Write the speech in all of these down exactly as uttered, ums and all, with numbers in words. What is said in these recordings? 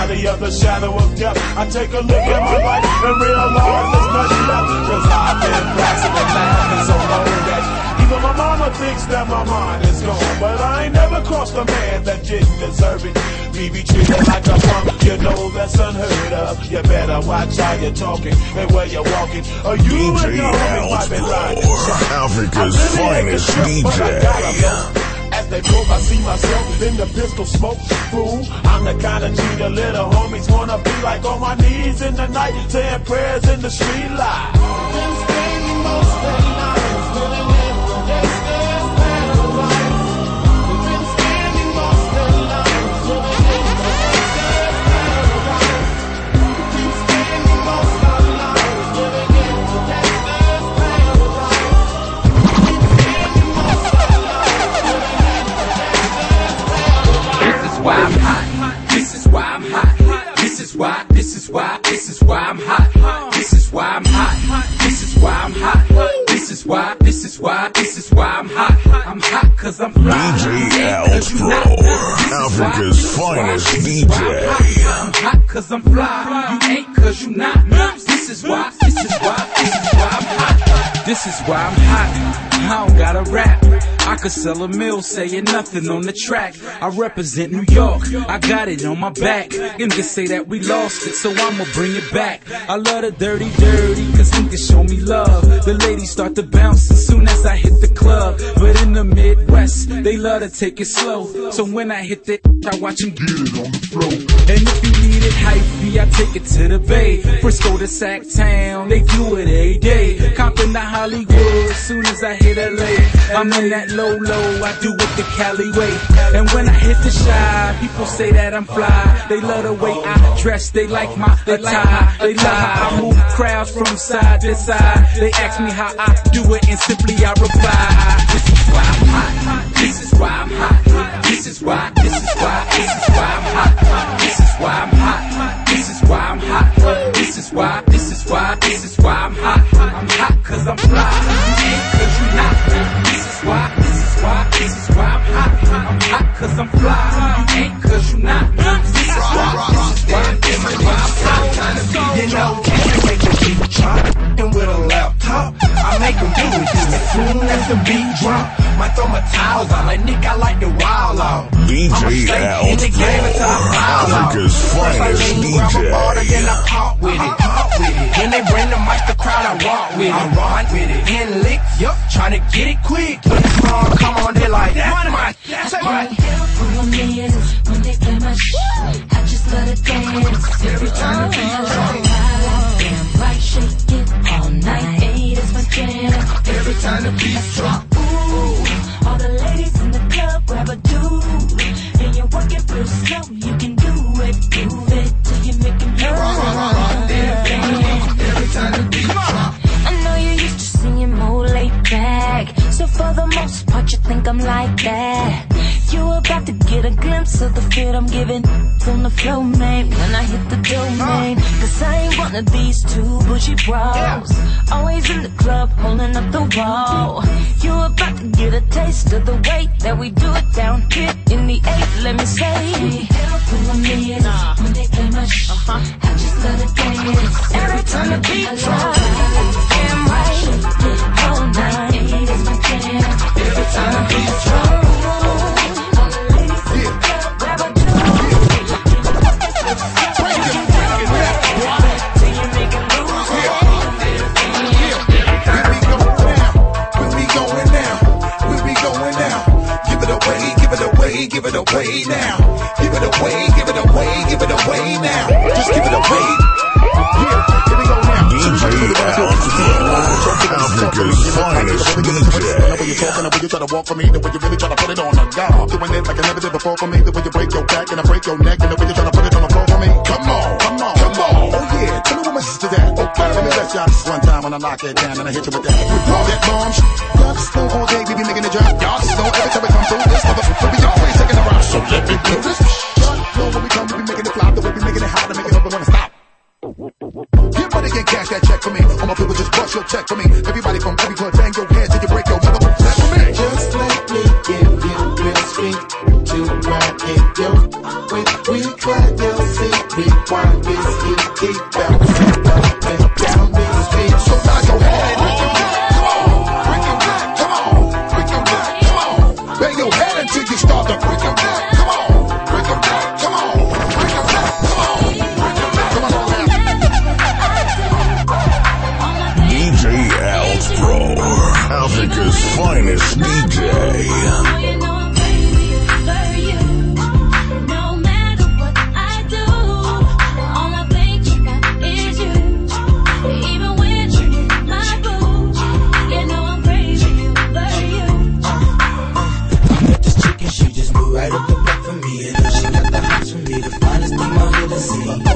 valley of the shadow of death, I take a look at my life and realize there's nothing left. Cause I've been blasting and laughing so long that even my mama thinks that my mind is gone. But I ain't never crossed a man that didn't deserve it. Me be treated like a punk, you know that's unheard of. You better watch how you're talking and where you're walking, or you D J and your homie might be lying. Africa's finest D J. As they broke, I see myself in the pistol smoke. Fool, I'm the kind of G the little homies wanna be like, on my knees in the night, saying prayers in the street light. Been spending most of the night living in the gangster's paradise. Been spending most of the night living in the gangster's paradise. Been spending most of the night living in the gangster's paradise. Been spending most of the night living in why I'm hot. This is why I'm hot. This is why, this is why, this is why I'm hot. This is why I'm hot. This is why I'm hot. This is why, this is why, this is why I'm hot. I'm hot cause I'm fly. D J Alpro, Africa's finest D J. I'm hot cause I'm fly. You ain't cause you not. This is why, this is why, this is why I'm hot. This is why I'm hot. I don't gotta rap. I could sell a mill saying nothing on the track. I represent New York, I got it on my back. And just say that we lost it, so I'ma bring it back. I love the dirty, dirty, cause niggas show me love. The ladies start to bounce as soon as I hit the club. But in the Midwest, they love to take it slow. So when I hit that, I watch them get it on the floor. And if you need it hypey, I take it to the Bay. Frisco to Sac Town, they do it every day. Compton to Hollywood, as soon as I hit L A, I'm in that low, low, I do it the Cali way. And when I hit the shy, people say that I'm fly. They love the way I dress, they like my attire. They love how I move crowds from side to side. They ask me how I do it, and simply I reply, this is why I'm hot. This is why I'm hot. This is why, this is why, this is why I'm hot. This is why I'm hot. This is why I'm hot. This is why, this is why, this is why I'm hot. I'm hot cause I'm fly. You ain't cause you not. This is why, this is why, this is why I'm hot. I'm hot cause I'm fly. You ain't cause you not. This is why, this is why, this is why I'm hot. You know, you make the beat drop, and with a laptop, I make them do it. As soon as the beat drop, might throw my towels on. Like Nick, I like the wild out. D J Alpro, Africa's finest D J. Then I pop with it, pop with it. When they bring the mic, the crowd, I walk with it, I rock with it. In licks, yup, trying to get it quick. When the song come on, they like, that's my, that's my. When they play my shit, I just let it dance. Every time the beat drop, damn right, shake it all night. Eight is my jam. Every time the beat drop, ooh, all the ladies in the club grab a dude, and you work it real slow. You can do it, do it till you make it move. Every time the beat drop. I know you're used to seeing more laid back, so for the most part you think I'm like that. You about to get a glimpse of the fit I'm giving from the flow, man, when I hit the domain. Cause I ain't one of these two bougie bros, always in the club holding up the wall. You about to get a taste of the way that we do it down here in the eight. Let me say, when I'm in, when they play my shit, I just let it dance. Every time the beat drops, damn right, all night is my jam. Every time the beat drops. Give it away now. Give it away, give it away, give it away now. Just give it away. Yeah, here we go now. D J Alpro, Africa's finest D J. The way you talking, the way you try to walk for me, the way you really try to put it on the guard. Doing it like I never did before for me, the way you break your back and I break your neck, and the way you try to put it on the floor for me. Come on, come on, come on. Oh yeah, tell me what my sister that. Okay, let me let y'all this one time when I knock it down and I hit you with that. With all that bomb shit. Y'all just know all day we be making it drop. Y'all just know every time we come through this motherfucker, we always taking a rock. So let me do this. Y'all know when we come, we be making it fly, the way we making it hot, to make it up, we wanna stop. Get money, get cash, that check for me. All my people just bust your check for me. Everybody from every club, bang your head till you break your motherfucker back for me. Just let me give you real sweet to ride in your with we clap your seat. rewind this, keep deep bounce up and down this beat. So now go ahead, break your back, come on, break your back, come on, break your back, come on. Bang your head until you start to break your back, come on, break your back, come on, break your back, come on, break your back, come on now. D J Alpro, Africa's finest D J. Right up the back for me, and she got the hots for me, the finest thing I'm here to see. Oh no,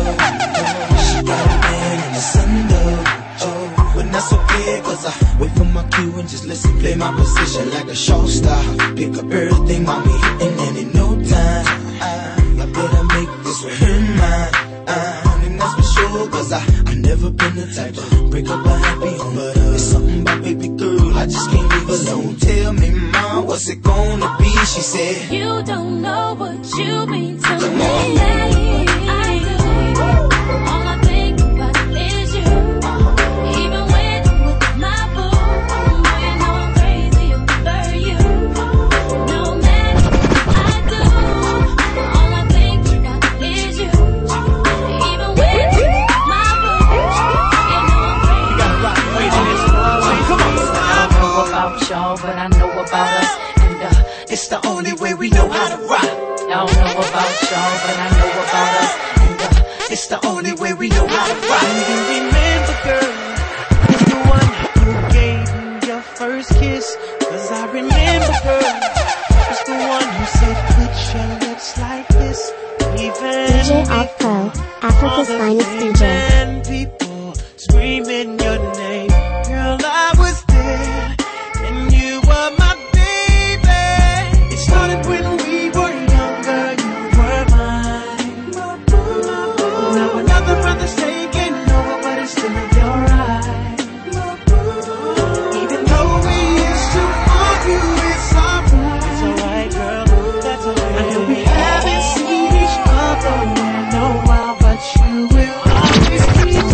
she got a man in the sun though. Oh, but that's okay, cause I wait for my cue and just listen, play my position like a show star. Pick up everything, mommy, hitting, and in no time, I, I better make this with her mine. Uh, and that's for sure, cause I, I never been the type to break up a happy home. But uh, it's something about baby girl, I just can't leave alone. Tell me, mom, what's it gonna be? She said, you don't know what you mean to come me. on. I do. All I think about is you. Even when you're with my boo, boy, you know I'm crazy over you. No matter what I do, all I think about is you. Even when you're with my boo, you know I'm crazy. Come on. I don't know about y'all, but I know about us. It's the only way we know how to rock. I don't know about y'all, but I know about us. And uh, it's the only way we know how to rock. And you remember, girl, it's the one who gave you your first kiss. Cause I remember, girl, it's the one who said, put your lips like this. Even D J Alpro, Africa's finest D J. And people screaming your name. Girl, I was there, and you were my started when we were younger, you were mine. Now another brother's taking over, but it's still your right. Even though we used to argue, it's alright. It's alright, girl, that's alright. I know we haven't seen each other in a while, but you will always be mine.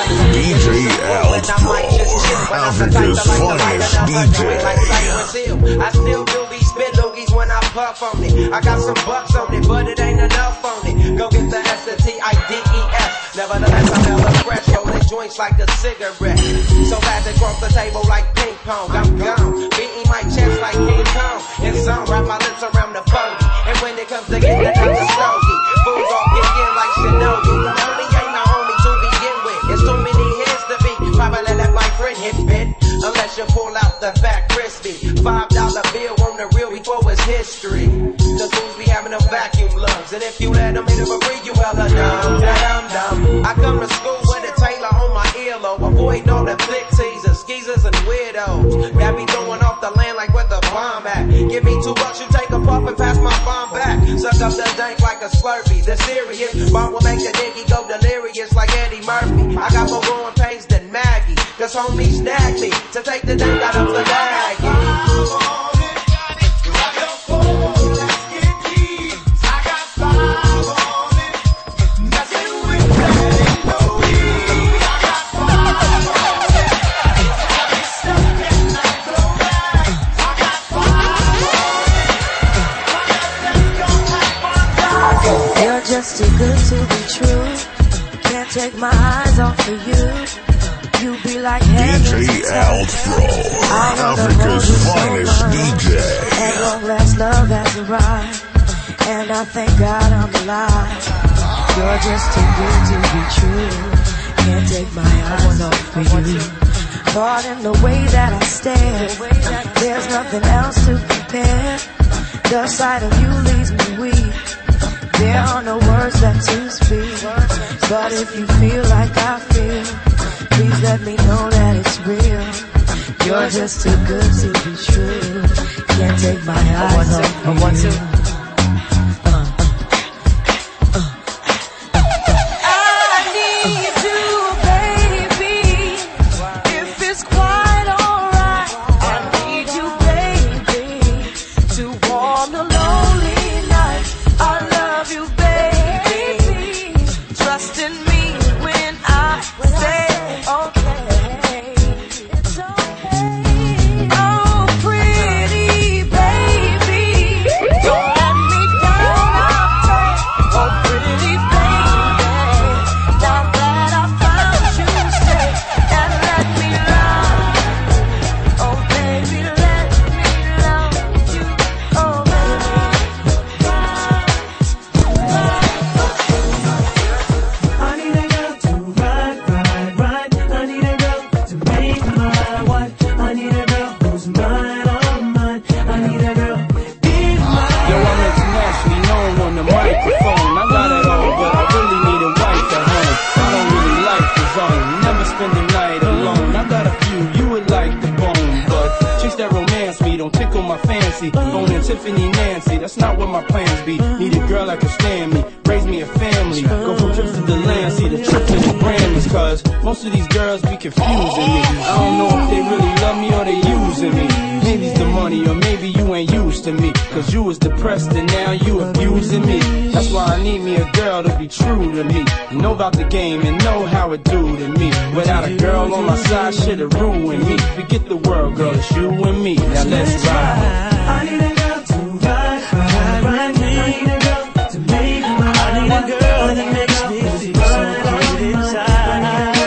Africa's finest D J. puff on it. I got some bucks on it, but it ain't enough on it. Go get the S T I D E S. Nevertheless, I'm hella fresh, rolling joints like a cigarette. So fast across the table like ping pong. I'm gone, beating my chest like King Kong. And some wrap my lips around the bogey. And when it comes to getting the kind of stogie, fools all get in like Shinobi. Only ain't my homie to begin with. It's too many heads to be. Probably let my friend hit bit. Unless you pull out the fat crispy five dollar bill on the real before it's history. The fools be having them vacuum lungs. And if you let them hit them a breathe, you hella dumb, dumb, dumb. I come to school with a Taylor on my earlobe. Avoiding all the flick teasers, skeezers, and weirdos that be throwing off the land like where the bomb at. Give me two bucks, you take a puff and pass my bomb back. Suck up the dank like a Slurpee. The serious bomb will make the nigga go delirious like Eddie Murphy. I got more growing pains than Maggie, cause homies snagged me to take the dank out of the bag. Just too good to be true. Can't take my eyes off of you. You be like D J Altro, Africa's finest D J. At long last, love has arrived, and I thank God I'm alive. You're just too good to be true. Can't take my eyes off of you. Caught in the way that I stare, there's nothing else to compare. The sight of you leaves me weak. There are no words left to speak, but if you feel like I feel, please let me know that it's real. You're just too good to be true. Can't take my eyes off of you. I need you, baby. If it's quite alright, I need you, baby, to warm the lonely night. I love you, baby. Trust in me when I say okay. It's okay. Oh, pretty baby, don't let me down. I pray. Oh, pretty baby, now that I found you, stay and let me love. Oh, baby, let me love you. Oh, baby. I need a girl to ride, ride, ride. I need a girl to make my wife. I need a girl who's mine, all mine. I need a girl in my Yo, I'm internationally known on the microphone. I got it all, but I really need a wife at home. I don't really like the zone, never spend the night alone. I got a few, you would like the bone, but chicks that romance me don't tickle my fancy. Phoning Tiffany Nancy, that's not what my plans be. Need a girl that can stand me, raise me a family, go from trips to the land, see the trip to the Grammys. Cause most of these girls be confusing me. I don't know if they really love me or they using me. Maybe it's the money or maybe you ain't used to me. Cause you was depressed and now you abusing me. That's why I need me a girl to be true to me. Know about the game and know how it do to me. Without a girl on my side, shit'll ruin me. Forget the world, girl, it's you and me. Now let's ride. I need a girl to ride, ride, ride. I need a girl to make my I need a girl that makes me feel so good inside.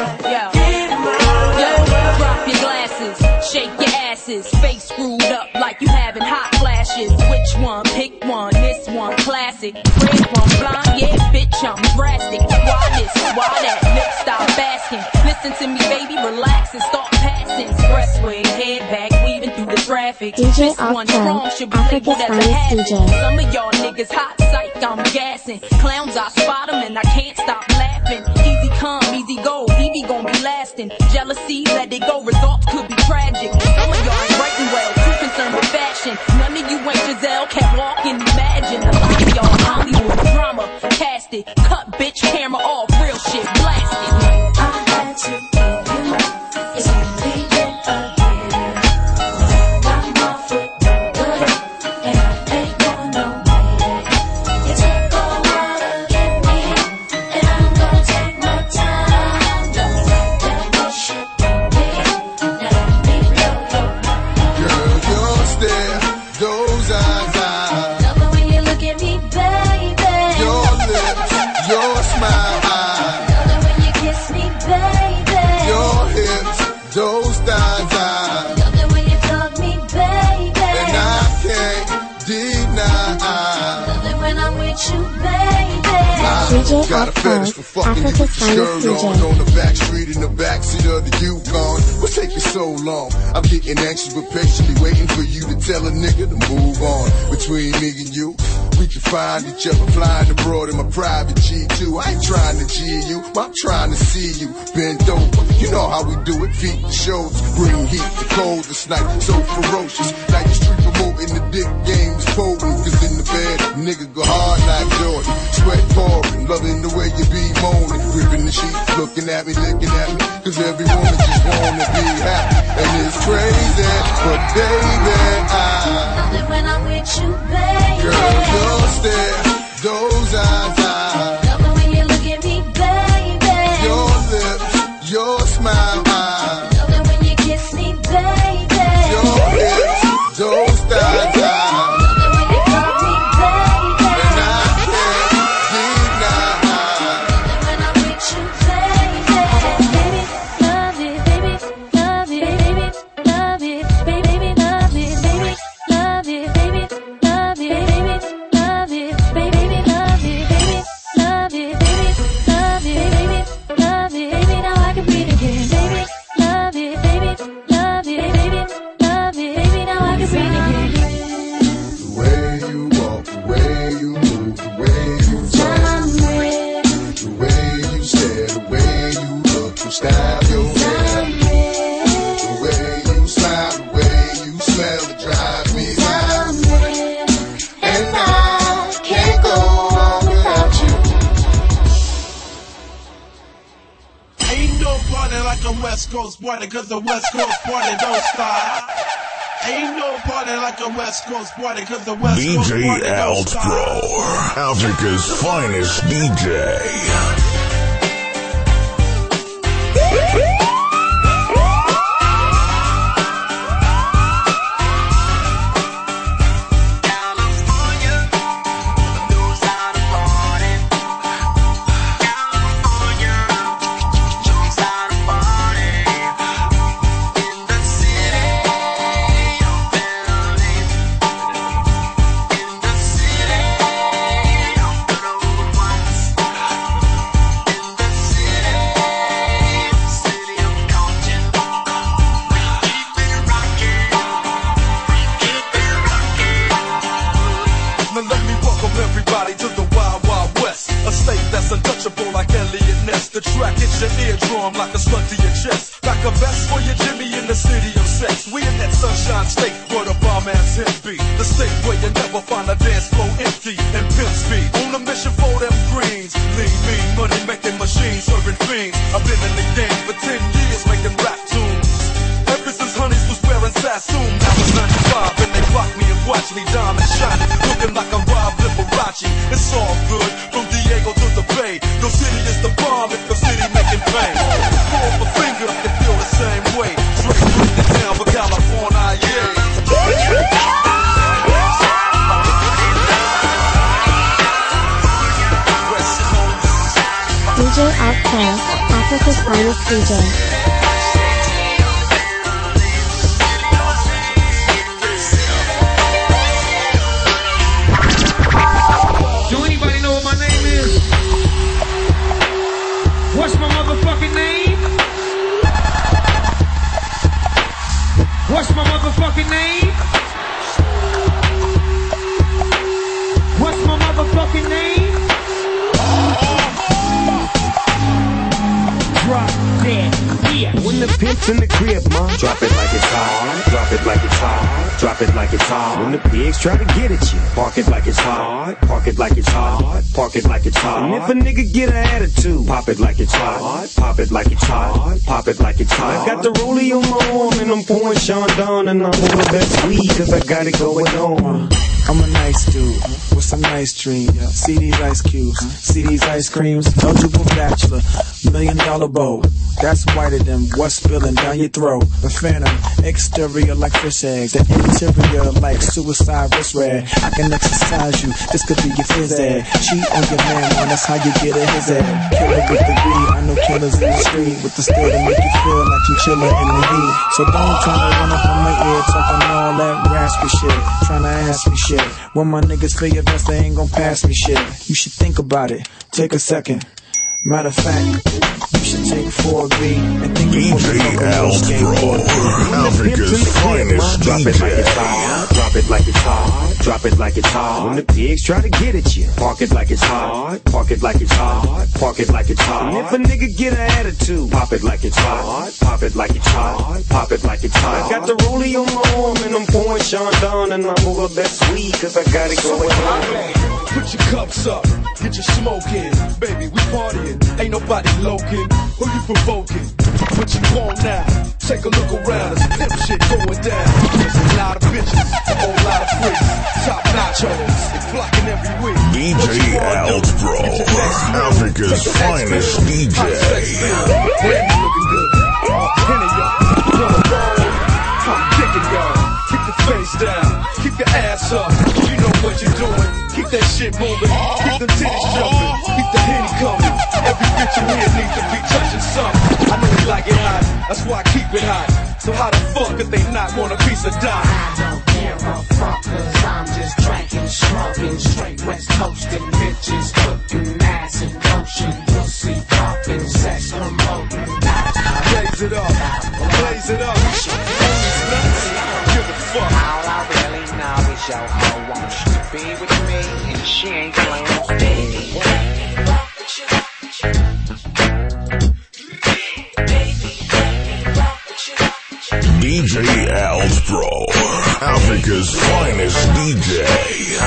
Yo, drop your glasses, shake your asses, face screwed up like you having hot flashes. Which one? Pick one. This one, classic. Red one, blind, yeah, bitch, I'm drastic. Why this? Why that? Lip stop asking. Listen to me, baby, relax and start passing. Expressway, head back, weaving through the traffic. D J This one Altro, strong should be Africa's labeled as a finest hazard. D J. Some of y'all niggas hot psych, I'm gassing. Clowns, I spot them and I can't stop laughing. Easy come, easy go, Evie gon' be lasting. Jealousy, let it go, results could be tragic. Some of y'all ain't writing well, too concerned with fashion. None of you ain't Giselle, can't walk and imagine. A lot of y'all Hollywood drama, cast it. Cut bitch, camera off, real shit, blast it. I had to give you up. It's only been a year. I'm off with the good, and I ain't going nowhere. You took a while to get me, and I'm gonna take my time. Don't let that bullshit on me. Now let me blow your mind. Girl, your stare, those eyes, I your smile. Love it when you kiss me, baby. Your hips, those thighs. Love it when you hug me, baby. And I can't deny. Love it when I'm with you, baby. D J Got a fetish for fucking you with Africa's your finest skirt D J. on, on the back street in the backseat of the Yukon. What's taking so long? I'm getting anxious but patiently waiting for you to tell a nigga to move on. Between me and you, we can find each other flying abroad in my private G two. I ain't trying to G you, but I'm trying to see you bend over. You know how we do it, feet to shoulders, bring heat to cold this night, so ferocious. Now you street promoting the dick game is potent, cause in the bed, nigga go hard like Jordan. Sweat pouring, loving the way you be moaning, gripping the sheets, looking at me, looking at me, cause every woman just wanna be happy. And it's crazy, but baby, I Love it when I'm with you, baby. girl, your stare, those eyes, I Love it when you look at me, baby. your lips, your smile, I Love it when you kiss me, baby. your hips, those thighs, I Love it when you hug me, baby. and I can't deny. Love it when I'm with you, baby. Baby, love it, baby, love it, baby, love it, baby, love it, baby, love it, baby, love it, baby, love it, baby, love it, baby, love it, baby, love it, baby, love it, baby. Now I can breathe again, baby, love it, baby, love it, baby, love it, baby. Now I can breathe again. The way you walk, the way you move, the way you talk, I'm ready, the way you stare, the way you look, you style your hair, I'm ready, the way you smile, the way you smell, it drives me wild. I'm ready, And I can't go on without you. Ain't no party like a West Coast party, cause the West Coast party don't stop. Ain't no party like a West Coast party, cause the West D Coast J party don't Alt stop. Pro, Africa's finest D J. Now let me welcome everybody to the Wild Wild West, a state that's untouchable like Elliot Ness. The track hits your eardrum like a slug to your chest. Like a vest for your Jimmy in the city of sex. We in that sunshine state where the bomb ass him be. The state where you never find a dance floor empty and pimp speed. On a mission for them greens. Lean, mean, money making machines, serving fiends. I've been in the game for ten years making rap tunes. Ever since Honeys was wearing Sassoon, now it's ninety-five and they rock me and watch me diamond shining, looking like a Rob Liberace. It's all good, from Diego to the Bay. Your city is the bomb if your city making pain. Throw up a finger, I can feel the same way. Straight break it down for California, yeah. D J Alt Pro, Africa's finest D J. Do anybody know what my name is? What's my motherfucking name? What's my motherfucking name? What's my motherfucking name? Drop dead, yeah. When the pimp's in the crib, ma, drop it like it's hot. Drop it like it's hot. Drop it like it's hot. When the pigs try to get at you, park it like it's hot. Park it like it's hot. Park it like it's hot. And if a nigga get an attitude, pop it like it's hot. Pop it like it's hot. Pop it like it's hot. I got the rollie on my arm and I'm pouring Sean down and I'm on the best weed cause I got it going on. I'm a nice dude with some nice dreams. See these ice cubes, see these ice creams. Eligible bachelor, million dollar bow. That's whiter than what's spilling down your throat. The phantom, exterior like fish eggs, the interior like suicide wrist rag. I can exercise you, this could be your phys ed. Cheat on your man, man, that's how you get a his head. Killer with the weed, I know killers in the street with the still to make you feel like you chillin' in the heat. So don't try to run up on my ear talking all that raspy shit, trying to ask me shit. When my niggas feel your best, they ain't gon' pass me shit. You should think about it, take a second. Matter of fact, you should take four B and think D J Alstro, Africa's finest Drop D it like it's J. hot, drop it like it's hot, drop it like it's hot. When the pigs try to get at you, park it like it's hot, park it like it's hot, park it like it's hot. And if a nigga get an attitude, pop it like it's hot, pop it like it's hot, pop it like it's hot. I got the rollie on my arm and I'm pouring Sean down and I'm over that sweet cause I got it going on. Put your cups up, get your smoke in. Baby, we partying, ain't nobody loking. Who you provoking? What you want now? Take a look around, there's pimp shit going down. There's a lot of bitches, a whole lot of freaks. Top nachos, they flocking every week. D J Alstro, Africa's finest D J. Brandy looking good, all ten of y'all. Wanna roll? I'm kicking y'all. Keep the face down, keep your ass up. You know what you're doing. Keep that shit moving, keep them titties jumping, keep the henny coming. Every bitch in here needs to be touching something. I know you like it hot, that's why I keep it hot. So how the fuck could they not want a piece of dime? I don't care a fuck, cause I'm just drinking, smoking, straight west coasting, bitches cooking, ass in motion, pussy popping, sex promoting. Blaze it up, blaze it up. Give a fuck. All I really know is your hoe wants to be with me, and she ain't playing no baby. D J Alstro, Africa's finest D J.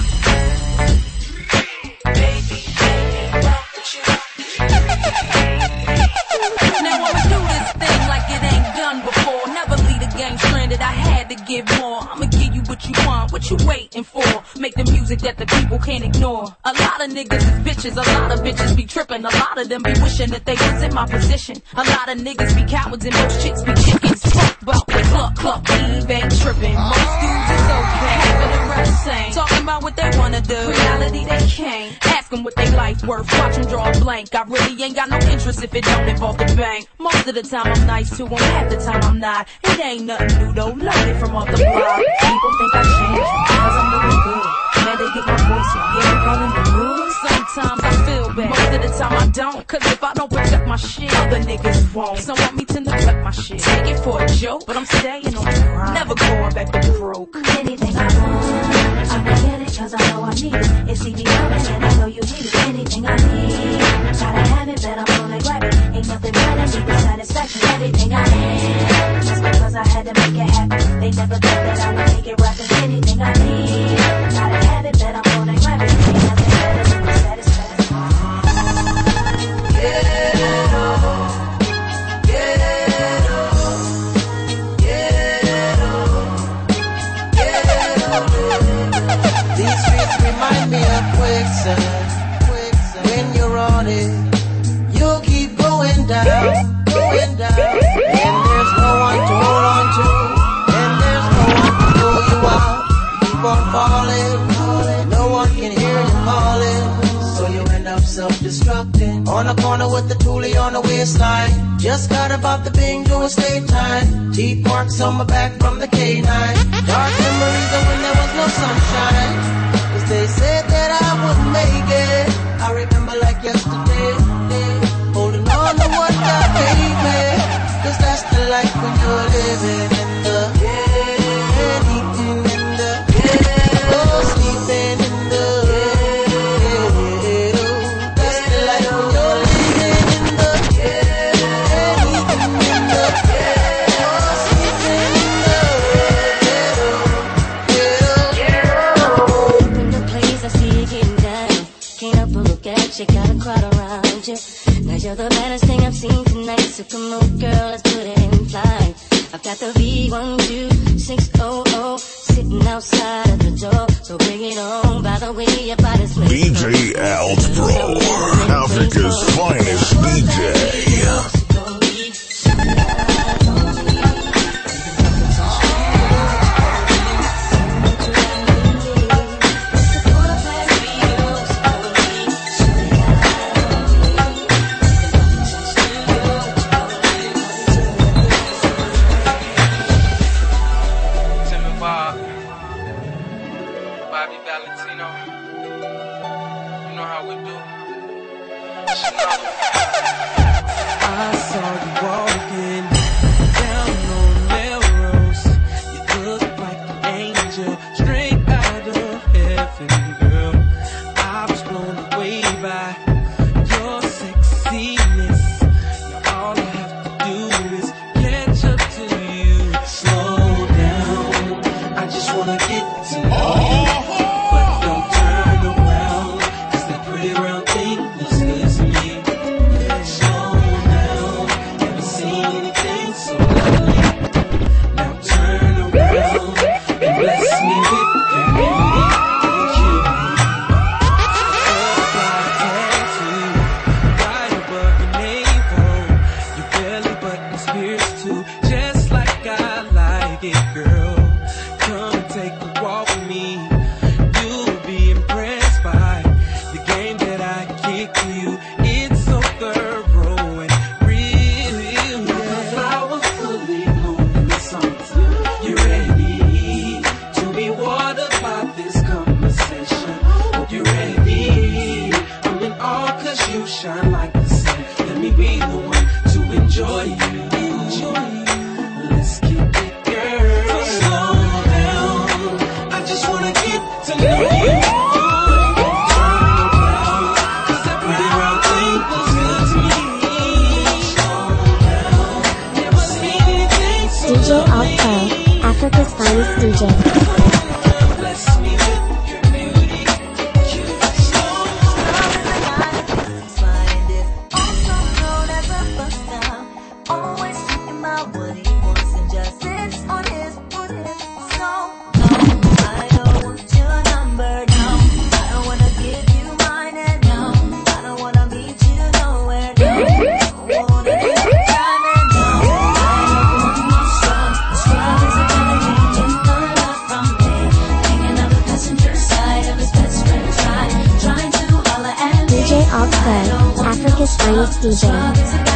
Now I'ma do this thing like it ain't done before. Never leave the game stranded, I had to give more. I'ma give you what you want, what you waiting for. Make the music that the people can't ignore. A lot of niggas is bitches, a lot of bitches be tripping. A lot of them be wishing that they was in my position. A lot of niggas be cowards and most chicks be chickens. Fuck about the cluck cluck, Eve ain't tripping. Most dudes is okay, but the rest ain't. Talking about what they wanna do, reality they can't. Ask them what they life worth, watch them draw a blank. I really ain't got no interest if it don't involve the bank. Most of the time I'm nice to them, half the time I'm not. It ain't nothing new though, loaded from off the block. People think I changed because I'm looking good. Man, they get my voice and yeah, they calling the rules. Sometimes I feel bad, most of the time I don't. Cause if I don't protect my shit, other niggas won't. Some want me to neglect my shit, take it for a joke, but I'm staying on the grind, never going back to broke. Anything I want, I can get it cause I know I need it. It's easy coming and I know you need it. Anything I need, gotta have it, but I'm gonna grab it. Ain't nothing better, need the satisfaction. Everything I need, just because I had to make it happen. They never thought that I would make it rapping. Anything I need, gotta have it, but I'm gonna grab it. Ain't nothing better than the satisfaction. Get on, get on, get on, get on. These streets remind me of quicksand. When you're on it, you'll keep going down, going down. And there's no one to hold on to, and there's no one to pull you out. Keep on falling, no one can hear you calling, so you end up self-destructing. On a corner with the toolie on the waistline, just got about the bingo estate time. Teeth marks on my back from the K nine. Dark memories of when there was no sunshine, cause they said that I wouldn't make it. I remember like yesterday, holding on to what God gave me, cause that's the life when you're living in the ghetto, eating in the ghetto, sleeping in the ghetto. That's the life when you're living in the ghetto, eating in the ghetto, sleeping in the ghetto, ghetto. In the place I see you getting down, can't help but look at you, got a crowd around you. Now you're the baddest thing I've seen tonight, so come on girl, let's put it in flight. I've got the V one two six oh oh six sitting outside at the door, so bring it on. By the way, your body's D J Altbro, Africa's finest D J. Africa's finest D J. Africa's finest D J.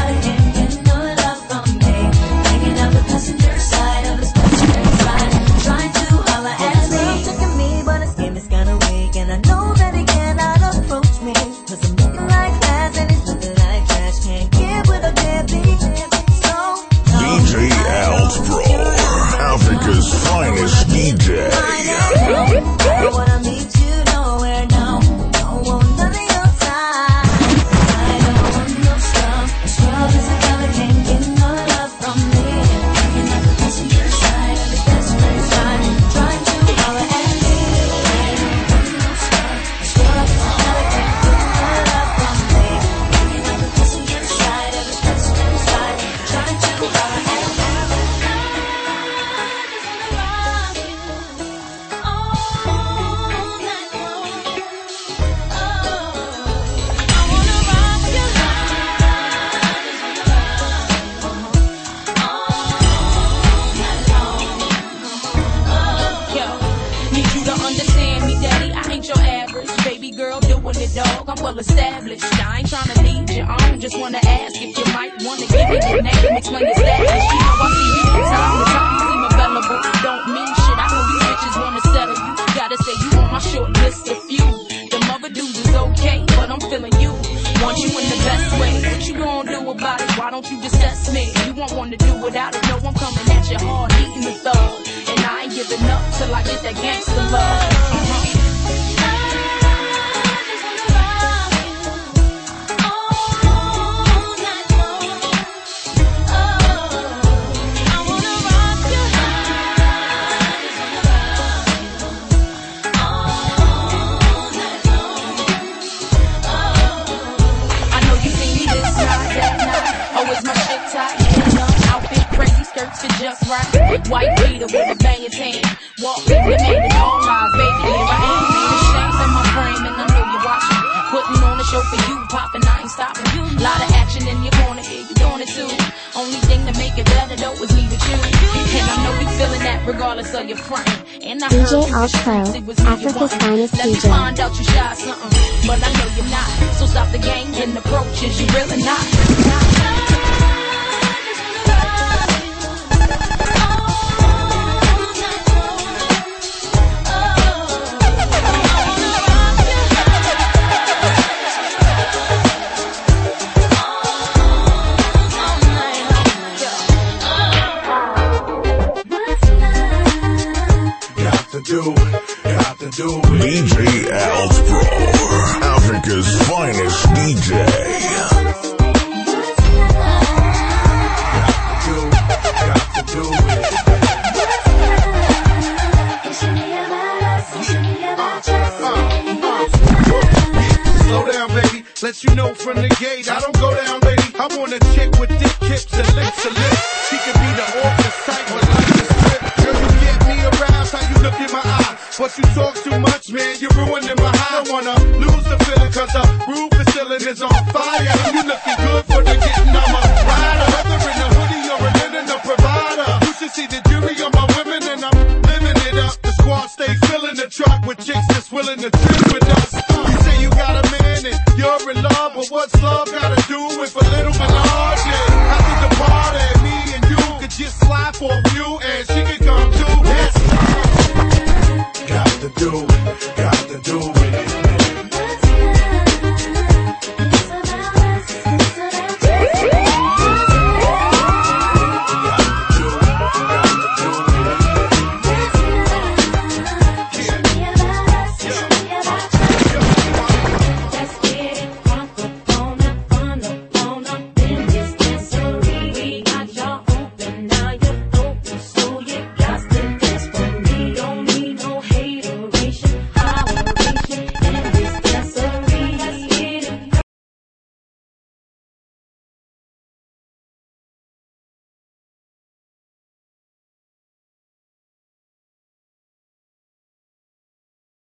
Walk in the man in all lies, baby, here I am. Ain't ashamed of my frame, and I know you watch me. Putting on a show for you, popping, I ain't stopping. Lot of action in your corner, yeah, you doing it too. Only thing to make it better though is me with you. And I know you feeling that regardless of your front. And I D J heard Alt Pro, Africa's finest Let D me J. find out you shy something, but I know you're not. So stop the games and approaches, you really not. Do it, got to do it. D J Alt Pro, Africa's finest D J. Got to do it. Slow down, baby. Let you know from the gate, I don't go down, lady. I want a chick with thick hips and lips to lips. She can be the orphan sight when life is strip. Girl, you get me aroused, how you look in my eye. But you talk too much, man, you're ruining my high. I don't wanna lose the feeling, cause the roof is ceiling is on fire. And you looking good for the getting, I'm a rider. Whether in a hoodie or a linen, a provider. You should see the jury on my women, and I'm living it up. The squad stays filling the truck with chicks that's willing to chill with us. You say you got a man and you're in love, but what's love got